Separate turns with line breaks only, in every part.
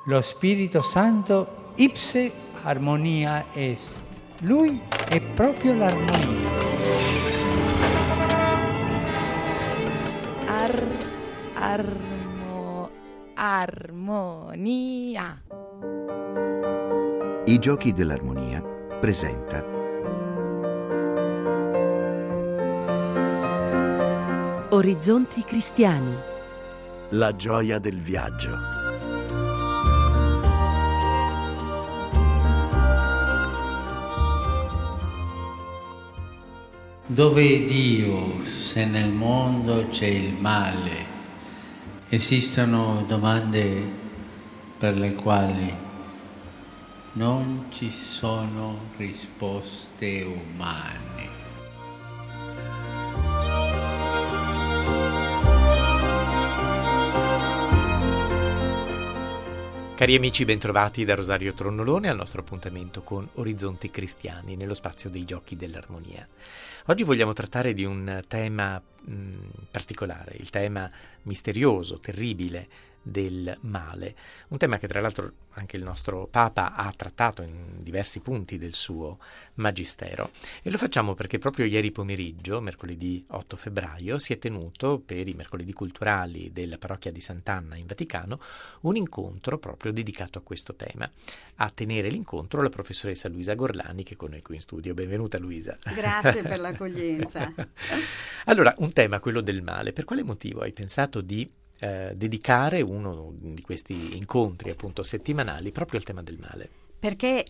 lo Spirito Santo ipse harmonia est. Lui è proprio l'armonia.
Armonia.
I Giochi dell'Armonia presenta
Orizzonti cristiani.
La gioia del viaggio.
Dove è Dio se nel mondo c'è il male? Esistono domande per le quali non ci sono risposte umane.
Cari amici, bentrovati da Rosario Tronnolone al nostro appuntamento con Orizzonti Cristiani nello spazio dei Giochi dell'Armonia. Oggi vogliamo trattare di un tema particolare, il tema misterioso, terribile del male, un tema che tra l'altro anche il nostro Papa ha trattato in diversi punti del suo magistero, e lo facciamo perché proprio ieri pomeriggio, mercoledì 8 febbraio, si è tenuto per i mercoledì culturali della parrocchia di Sant'Anna in Vaticano un incontro proprio dedicato a questo tema. A tenere l'incontro la professoressa Luisa Gorlani, che è con noi qui in studio. Benvenuta Luisa.
Grazie per l'accoglienza.
Allora, un tema, quello del male. Per quale motivo hai pensato di dedicare uno di questi incontri appunto settimanali proprio al tema del male?
Perché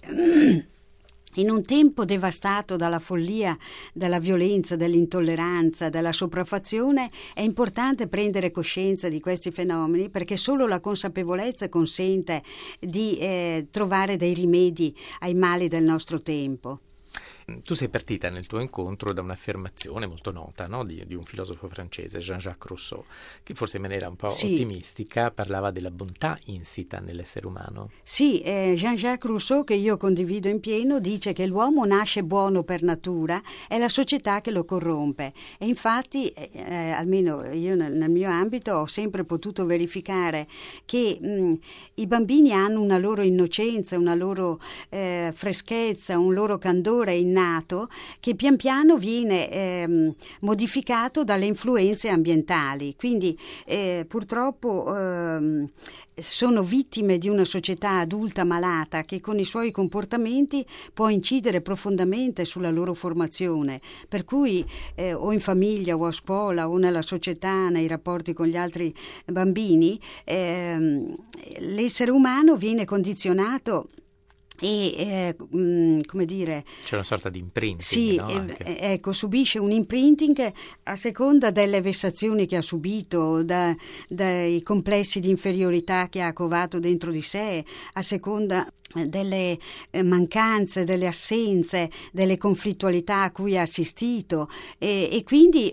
in un tempo devastato dalla follia, dalla violenza, dall'intolleranza, dalla sopraffazione, è importante prendere coscienza di questi fenomeni, perché solo la consapevolezza consente di trovare dei rimedi ai mali del nostro tempo.
Tu sei partita nel tuo incontro da un'affermazione molto nota, no? di un filosofo francese, Jean-Jacques Rousseau, che forse in maniera un po' ottimistica parlava della bontà insita nell'essere umano.
Sì, Jean-Jacques Rousseau, che io condivido in pieno, dice che l'uomo nasce buono per natura, è la società che lo corrompe. E infatti, almeno io nel mio ambito, ho sempre potuto verificare che i bambini hanno una loro innocenza, una loro freschezza, un loro candore innato, che pian piano viene modificato dalle influenze ambientali. Quindi purtroppo sono vittime di una società adulta malata che con i suoi comportamenti può incidere profondamente sulla loro formazione, per cui o in famiglia o a scuola o nella società, nei rapporti con gli altri bambini, l'essere umano viene condizionato e come dire,
c'è una sorta di imprinting,
sì,
no?
Ecco, subisce un imprinting a seconda delle vessazioni che ha subito, dai complessi di inferiorità che ha covato dentro di sé, a seconda delle mancanze, delle assenze, delle conflittualità a cui ha assistito, e quindi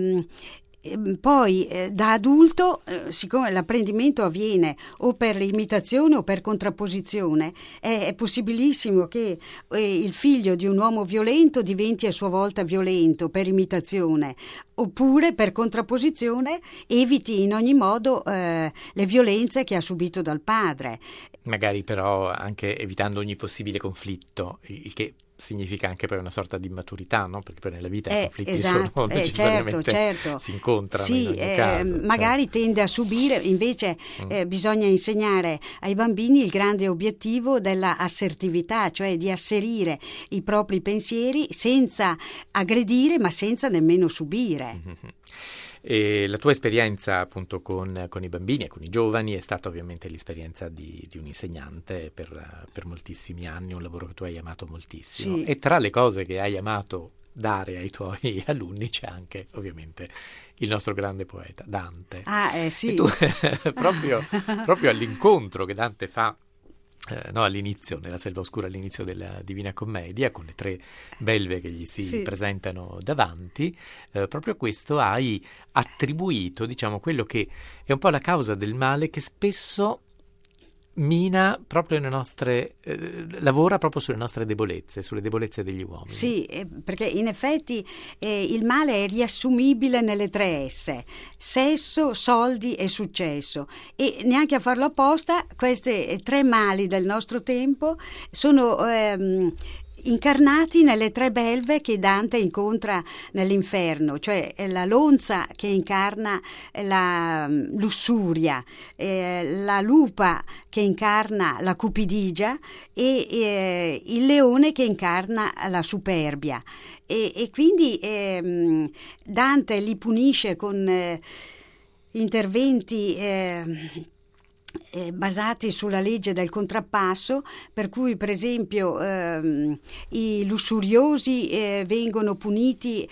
poi da adulto, siccome l'apprendimento avviene o per imitazione o per contrapposizione, è possibilissimo che il figlio di un uomo violento diventi a sua volta violento per imitazione, oppure per contrapposizione eviti in ogni modo le violenze che ha subito dal padre. Magari però anche evitando ogni possibile conflitto, il che significa anche poi una sorta di immaturità, no? Perché poi nella vita i conflitti sono necessariamente certo.
Si incontrano,
sì,
in ogni caso.
Magari tende a subire, invece bisogna insegnare ai bambini il grande obiettivo della assertività, cioè di asserire i propri pensieri senza aggredire ma senza nemmeno subire.
Mm-hmm. E la tua esperienza appunto con i bambini e con i giovani è stata ovviamente l'esperienza di un insegnante per moltissimi anni, un lavoro che tu hai amato moltissimo.
Sì.
E tra le cose che hai amato dare ai tuoi alunni c'è anche ovviamente il nostro grande poeta Dante.
Sì.
E tu proprio all'incontro che Dante fa all'inizio, nella Selva Oscura, all'inizio della Divina Commedia, con le tre belve che gli si presentano davanti, proprio questo hai attribuito, diciamo, quello che è un po' la causa del male che spesso mina proprio lavora proprio sulle nostre debolezze, sulle debolezze degli uomini.
Sì, perché in effetti il male è riassumibile nelle 3 S: sesso, soldi e successo, e neanche a farlo apposta questi 3 mali del nostro tempo sono incarnati nelle 3 belve che Dante incontra nell'inferno, cioè la lonza che incarna la lussuria, la lupa che incarna la cupidigia e il leone che incarna la superbia, e quindi Dante li punisce con interventi basati sulla legge del contrappasso, per cui per esempio i lussuriosi vengono puniti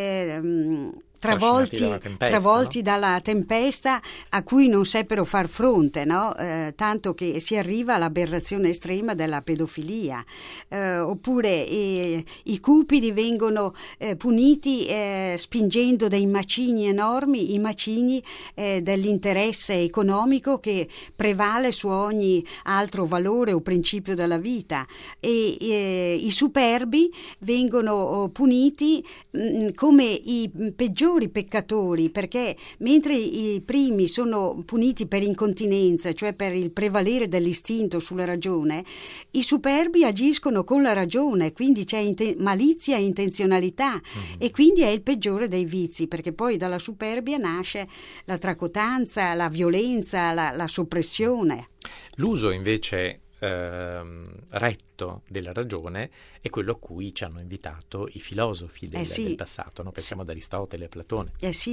travolti dalla tempesta a cui non seppero far fronte, no? Tanto che si arriva all'aberrazione estrema della pedofilia. Oppure i cupidi vengono puniti spingendo dei macigni enormi, i macigni dell'interesse economico che prevale su ogni altro valore o principio della vita, e i superbi vengono puniti come i peggiori peccatori, perché mentre i primi sono puniti per incontinenza, cioè per il prevalere dell'istinto sulla ragione, i superbi agiscono con la ragione, quindi c'è malizia e intenzionalità, e quindi è il peggiore dei vizi, perché poi dalla superbia nasce la tracotanza, la violenza, la soppressione.
L'uso invece retto della ragione è quello a cui ci hanno invitato i filosofi del passato, no? Pensiamo ad Aristotele, a Platone.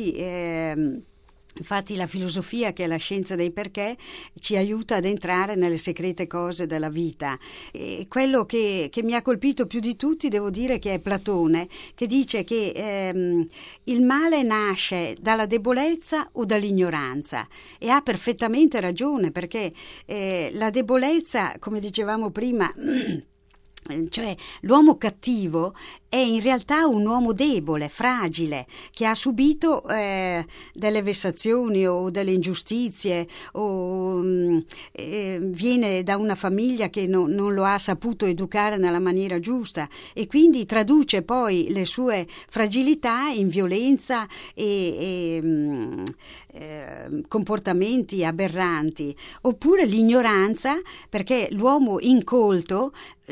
Infatti la filosofia, che è la scienza dei perché, ci aiuta ad entrare nelle segrete cose della vita. E quello che mi ha colpito più di tutti, devo dire, che è Platone, che dice che il male nasce dalla debolezza o dall'ignoranza, e ha perfettamente ragione, perché la debolezza, come dicevamo prima, cioè l'uomo cattivo è in realtà un uomo debole, fragile, che ha subito delle vessazioni o delle ingiustizie, o viene da una famiglia che non lo ha saputo educare nella maniera giusta, e quindi traduce poi le sue fragilità in violenza e comportamenti aberranti. Oppure l'ignoranza, perché l'uomo incolto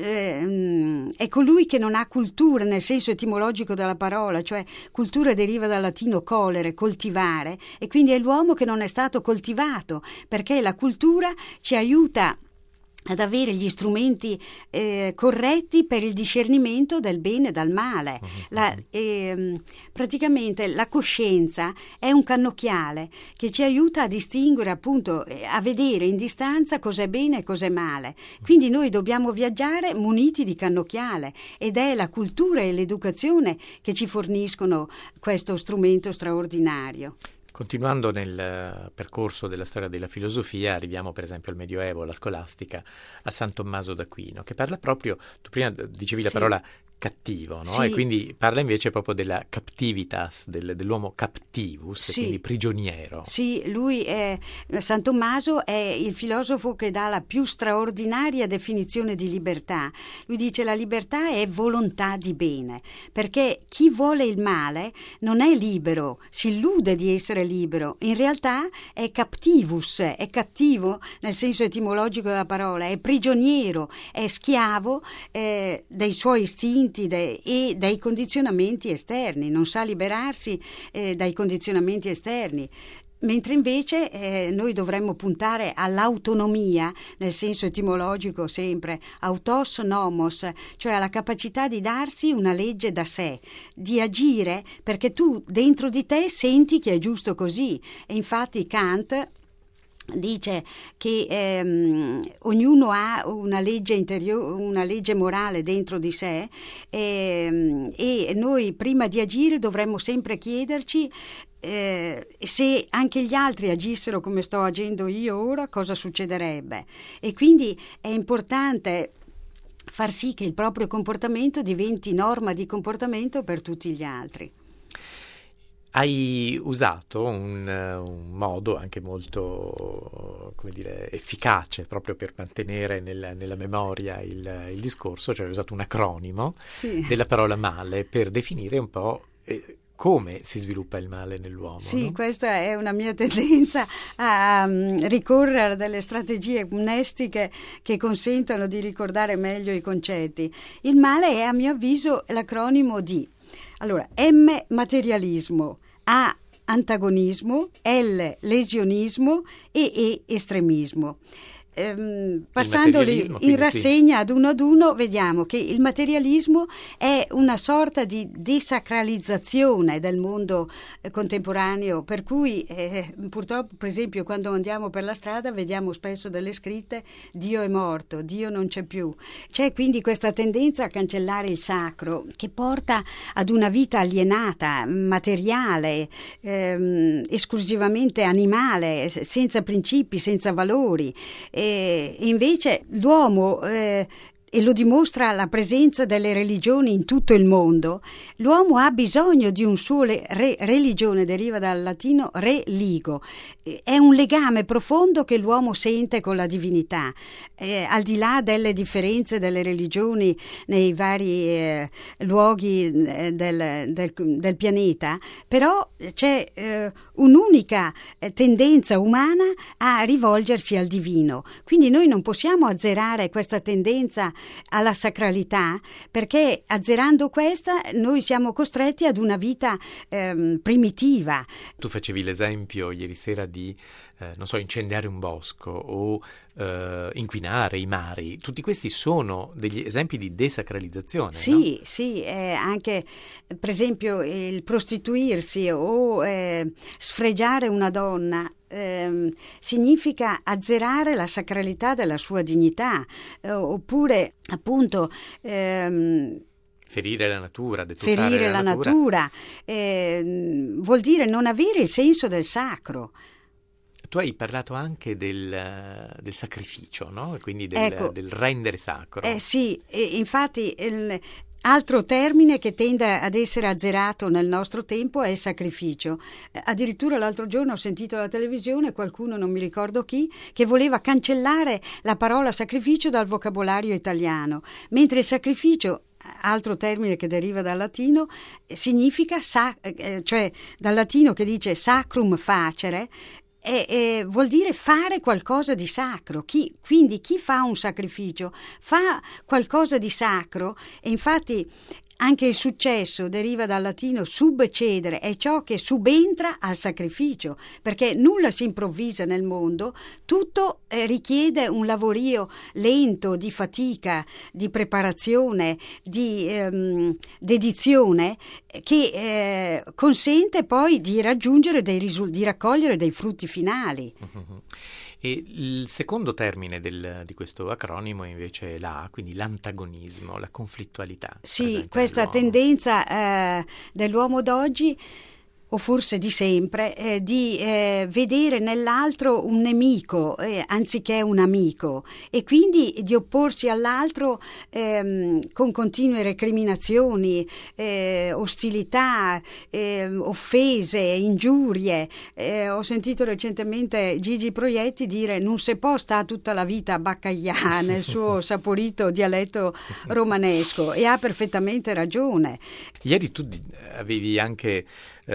è colui che non ha cultura nel senso etimologico della parola, cioè cultura deriva dal latino colere, coltivare, e quindi è l'uomo che non è stato coltivato, perché la cultura ci aiuta ad avere gli strumenti corretti per il discernimento del bene dal male. Praticamente la coscienza è un cannocchiale che ci aiuta a distinguere, appunto, a vedere in distanza cos'è bene e cos'è male. Quindi noi dobbiamo viaggiare muniti di cannocchiale, ed è la cultura e l'educazione che ci forniscono questo strumento straordinario. Continuando nel percorso della storia della filosofia, arriviamo per esempio al Medioevo, alla scolastica, a San Tommaso d'Aquino, che parla proprio, tu prima dicevi la parola cattivo, no? E quindi parla invece proprio della captivitas, dell'uomo captivus, quindi prigioniero.
Sì, San Tommaso è il filosofo che dà la più straordinaria definizione di libertà. Lui dice: la libertà è volontà di bene, perché chi vuole il male non è libero, si illude di essere libero, in realtà è captivus, è cattivo nel senso etimologico della parola, è prigioniero, è schiavo dei suoi istinti e dai condizionamenti esterni, non sa liberarsi dai condizionamenti esterni. Mentre invece noi dovremmo puntare all'autonomia, nel senso etimologico sempre, autos nomos, cioè alla capacità di darsi una legge da sé, di agire perché tu dentro di te senti che è giusto così. E infatti Kant dice che ognuno ha una legge interiore, una legge morale dentro di sé, e noi prima di agire dovremmo sempre chiederci se anche gli altri agissero come sto agendo io ora, cosa succederebbe. E quindi è importante far sì che il proprio comportamento diventi norma di comportamento per tutti gli altri.
Hai usato un modo anche molto, come dire, efficace proprio per mantenere nella memoria il discorso, cioè hai usato un acronimo della parola male per definire un po' come si sviluppa il male nell'uomo.
Sì,
no?
questa è una mia tendenza a ricorrere a delle strategie mnestiche che consentono di ricordare meglio i concetti. Il male è, a mio avviso, l'acronimo di M, materialismo, A, antagonismo, L, lesionismo e E, estremismo. Passandoli in rassegna ad uno, vediamo che il materialismo è una sorta di desacralizzazione del mondo contemporaneo, per cui purtroppo, per esempio, quando andiamo per la strada vediamo spesso delle scritte Dio è morto, Dio non c'è più. C'è quindi questa tendenza a cancellare il sacro che porta ad una vita alienata, materiale, esclusivamente animale, senza principi, senza valori. Invece l'uomo, e lo dimostra la presenza delle religioni in tutto il mondo, l'uomo ha bisogno di un suo religione, deriva dal latino religo, è un legame profondo che l'uomo sente con la divinità, al di là delle differenze delle religioni nei vari luoghi del pianeta, però c'è un'unica tendenza umana a rivolgersi al divino, quindi noi non possiamo azzerare questa tendenza alla sacralità, perché azzerando questa noi siamo costretti ad una vita primitiva.
Tu facevi l'esempio ieri sera di incendiare un bosco o inquinare i mari. Tutti questi sono degli esempi di desacralizzazione.
Sì,
no?
sì, anche per esempio il prostituirsi o sfregiare una donna significa azzerare la sacralità della sua dignità, oppure appunto
ferire la natura,
ferire la natura vuol dire non avere il senso del sacro.
Tu hai parlato anche del sacrificio, no? Quindi del rendere sacro.
Sì, infatti altro termine che tende ad essere azzerato nel nostro tempo è il sacrificio. Addirittura l'altro giorno ho sentito alla televisione qualcuno, non mi ricordo chi, che voleva cancellare la parola sacrificio dal vocabolario italiano, mentre il sacrificio, altro termine che deriva dal latino, significa, cioè dal latino che dice sacrum facere, vuol dire fare qualcosa di sacro. Quindi chi fa un sacrificio fa qualcosa di sacro, e infatti anche il successo deriva dal latino subcedere, è ciò che subentra al sacrificio, perché nulla si improvvisa nel mondo, tutto richiede un lavorio lento, di fatica, di preparazione, di dedizione, che consente poi di raggiungere di raccogliere dei frutti finali.
E il secondo termine di questo acronimo è invece l'A, quindi l'antagonismo, la conflittualità.
Sì, questa tendenza dell'uomo d'oggi, o forse di sempre, di vedere nell'altro un nemico anziché un amico, e quindi di opporsi all'altro con continue recriminazioni, ostilità, offese, ingiurie. Ho sentito recentemente Gigi Proietti dire non si può stare tutta la vita a baccaglià nel suo saporito dialetto romanesco, e ha perfettamente ragione.
Ieri tu avevi anche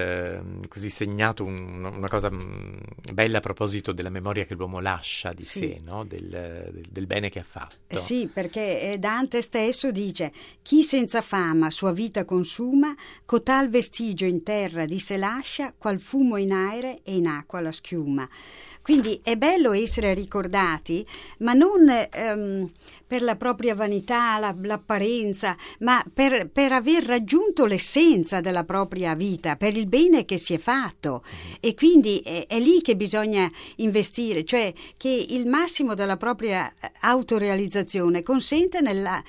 così segnato una cosa bella a proposito della memoria che l'uomo lascia di sé, no? del bene che ha fatto.
Sì, perché Dante stesso dice: chi senza fama sua vita consuma, cotal vestigio in terra di se lascia, qual fumo in aere e in acqua la schiuma. Quindi è bello essere ricordati, ma non per la propria vanità, l'apparenza, ma per aver raggiunto l'essenza della propria vita, per il bene che si è fatto. E quindi è lì che bisogna investire, cioè che il massimo della propria autorealizzazione consiste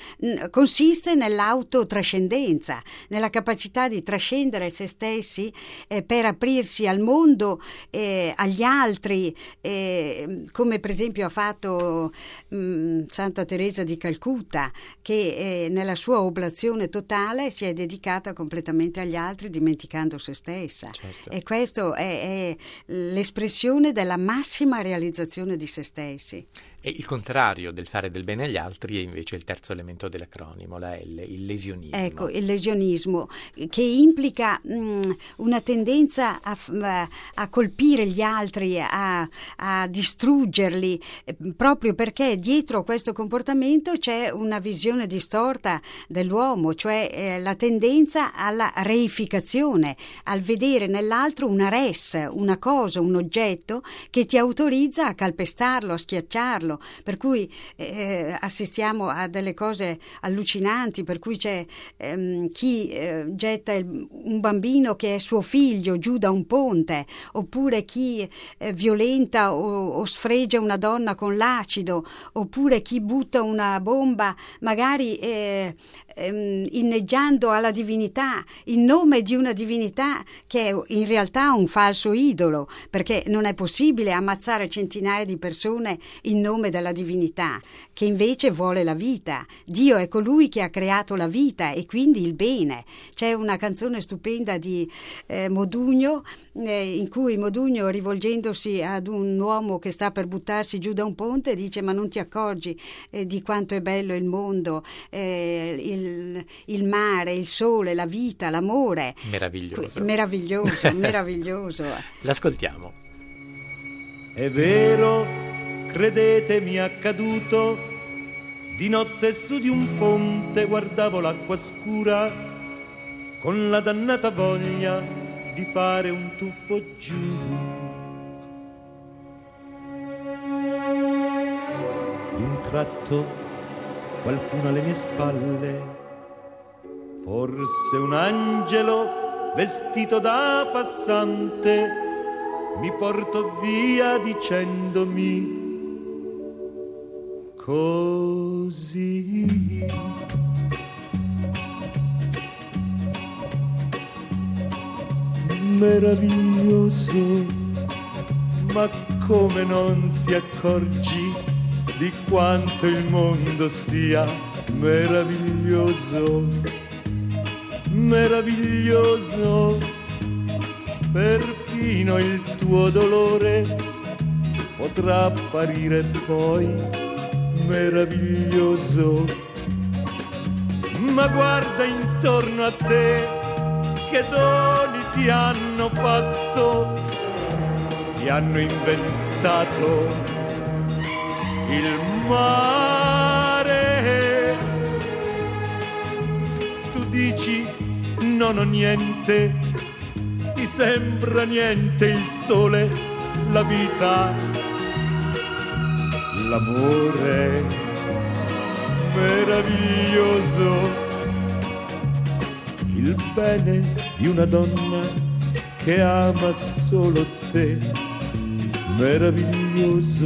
nell'autotrascendenza, nella capacità di trascendere se stessi per aprirsi al mondo, agli altri, come per esempio ha fatto Santa Teresa di Calcutta, che nella sua oblazione totale si è dedicata completamente agli altri, dimenticando se stessa.
Certo.
E questo è l'espressione della massima realizzazione di se stessi.
E il contrario del fare del bene agli altri è invece il terzo elemento dell'acronimo, la L, il lesionismo.
Ecco, il lesionismo, che implica una tendenza a colpire gli altri, a distruggerli, proprio perché dietro questo comportamento c'è una visione distorta dell'uomo, cioè la tendenza alla reificazione, al vedere nell'altro una res, una cosa, un oggetto che ti autorizza a calpestarlo, a schiacciarlo. Per cui assistiamo a delle cose allucinanti, per cui c'è chi getta un bambino che è suo figlio giù da un ponte, oppure chi violenta o sfregia una donna con l'acido, oppure chi butta una bomba magari inneggiando alla divinità, in nome di una divinità che è in realtà un falso idolo, perché non è possibile ammazzare centinaia di persone in nome della divinità, che invece vuole la vita. Dio è colui che ha creato la vita e quindi il bene. C'è una canzone stupenda di Modugno, in cui Modugno, rivolgendosi ad un uomo che sta per buttarsi giù da un ponte, dice: ma non ti accorgi di quanto è bello il mondo, il mare, il sole, la vita, l'amore.
Meraviglioso.
Meraviglioso.
L'ascoltiamo.
È vero, credetemi, è accaduto, di notte su di un ponte guardavo l'acqua scura, con la dannata voglia di fare un tuffo giù. D'un tratto qualcuno alle mie spalle, forse un angelo vestito da passante, mi portò via dicendomi così. Meraviglioso, ma come non ti accorgi di quanto il mondo sia meraviglioso, meraviglioso, perfino il tuo dolore potrà apparire poi meraviglioso. Ma guarda intorno a te, che doni ti hanno fatto, ti hanno inventato il mare. Tu dici non ho niente, ti sembra niente il sole, la vita, l'amore meraviglioso, il bene di una donna che ama solo te, meraviglioso,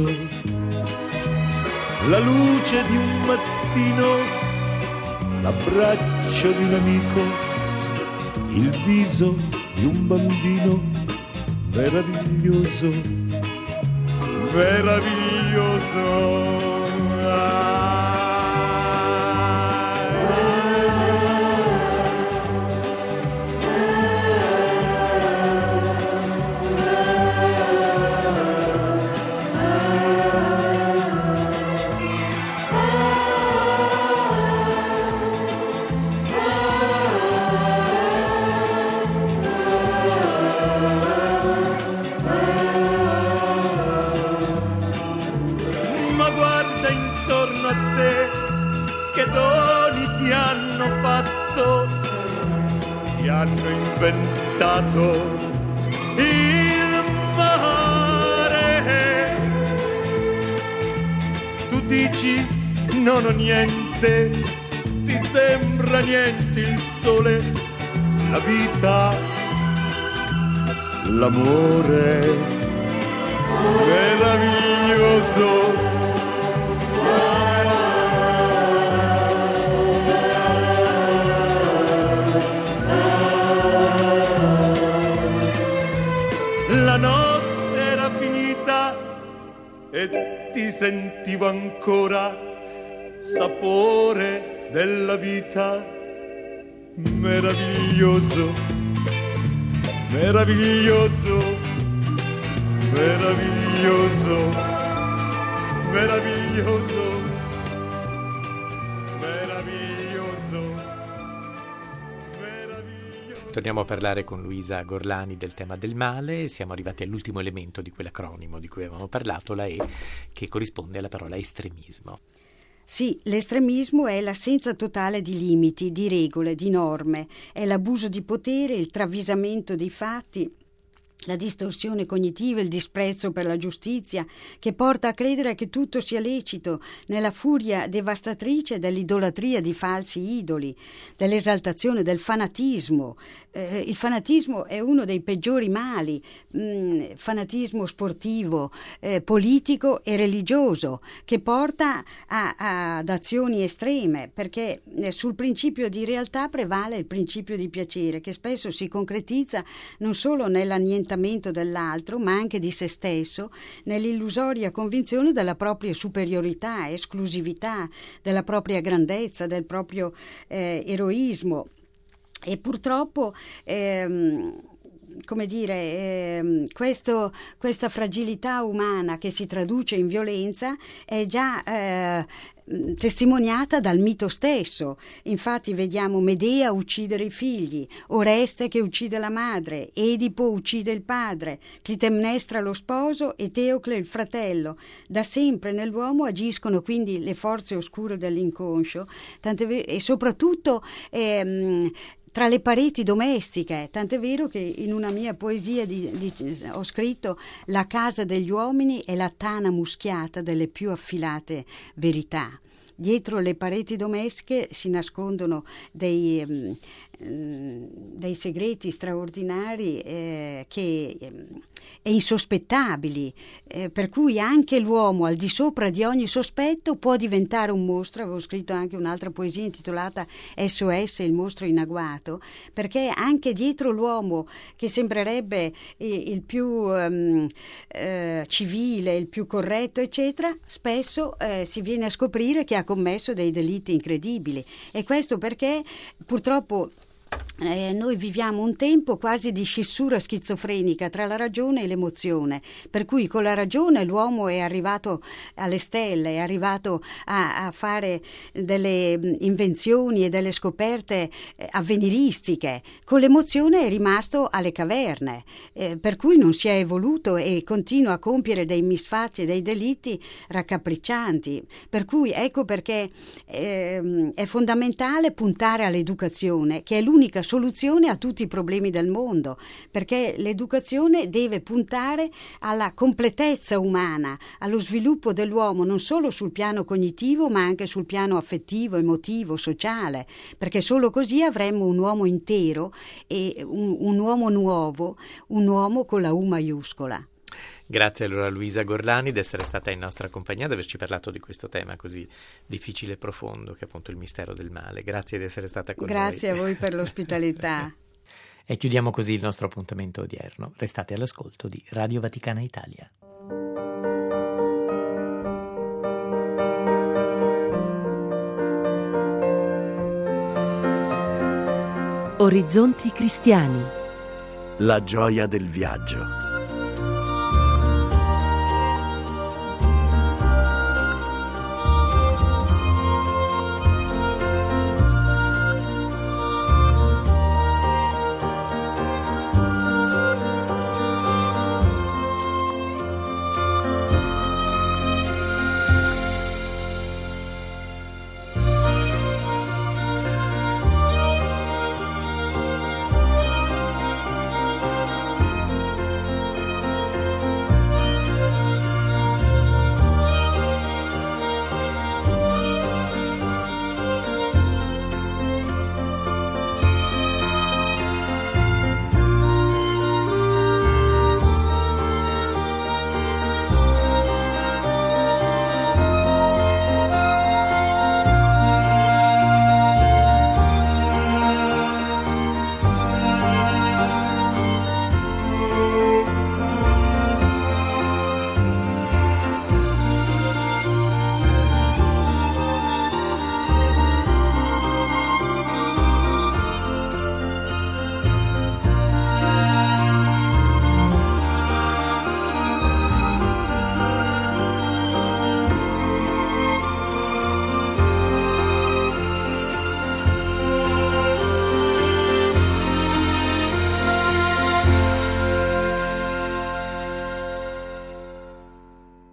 la luce di un mattino, l'abbraccio di un amico, il viso di un bambino, meraviglioso, meraviglioso. Ti hanno inventato il mare. Tu dici non ho niente, ti sembra niente il sole, la vita, l'amore meraviglioso. La notte era finita ti sentivo ancora sapore della vita. Meraviglioso, meraviglioso, meraviglioso, meraviglioso, meraviglioso, meraviglioso.
Torniamo a parlare con Luisa Gorlani del tema del male. Siamo arrivati all'ultimo elemento di quell'acronimo di cui avevamo parlato, la E, che corrisponde alla parola estremismo.
Sì, l'estremismo è l'assenza totale di limiti, di regole, di norme, è l'abuso di potere, il travisamento dei fatti, la distorsione cognitiva, il disprezzo per la giustizia, che porta a credere che tutto sia lecito, nella furia devastatrice dell'idolatria di falsi idoli, dell'esaltazione del fanatismo. Il fanatismo è uno dei peggiori mali, fanatismo sportivo, politico e religioso, che porta ad azioni estreme, perché sul principio di realtà prevale il principio di piacere, che spesso si concretizza non solo nell'annientamento dell'altro, ma anche di se stesso, nell'illusoria convinzione della propria superiorità, esclusività, della propria grandezza, del proprio eroismo. E purtroppo questa fragilità umana che si traduce in violenza è già testimoniata dal mito stesso. Infatti vediamo Medea uccidere i figli, Oreste che uccide la madre, Edipo uccide il padre, Clitemnestra lo sposo e Teocle il fratello. Da sempre nell'uomo agiscono quindi le forze oscure dell'inconscio, e soprattutto tra le pareti domestiche, tant'è vero che in una mia poesia ho scritto: la casa degli uomini è la tana muschiata delle più affilate verità. Dietro le pareti domestiche si nascondono dei segreti straordinari e insospettabili, per cui anche l'uomo, al di sopra di ogni sospetto, può diventare un mostro. Avevo scritto anche un'altra poesia intitolata SOS, il mostro in agguato, perché anche dietro l'uomo, che sembrerebbe il più civile, il più corretto, eccetera, spesso si viene a scoprire che ha commesso dei delitti incredibili. E questo perché purtroppo noi viviamo un tempo quasi di scissura schizofrenica tra la ragione e l'emozione, per cui con la ragione l'uomo è arrivato alle stelle, è arrivato a fare delle invenzioni e delle scoperte avveniristiche, con l'emozione è rimasto alle caverne, per cui non si è evoluto e continua a compiere dei misfatti e dei delitti raccapriccianti. Per cui ecco perché è fondamentale puntare all'educazione, che è l'unica soluzione a tutti i problemi del mondo, perché l'educazione deve puntare alla completezza umana, allo sviluppo dell'uomo non solo sul piano cognitivo ma anche sul piano affettivo, emotivo, sociale, perché solo così avremmo un uomo intero e un uomo nuovo, un uomo con la U maiuscola.
Grazie allora Luisa Gorlani di essere stata in nostra compagnia, di averci parlato di questo tema così difficile e profondo che è appunto il mistero del male. Grazie di essere stata con noi.
Grazie a voi per l'ospitalità.
E chiudiamo così il nostro appuntamento odierno. Restate all'ascolto di Radio Vaticana Italia.
Orizzonti cristiani.
La gioia del viaggio.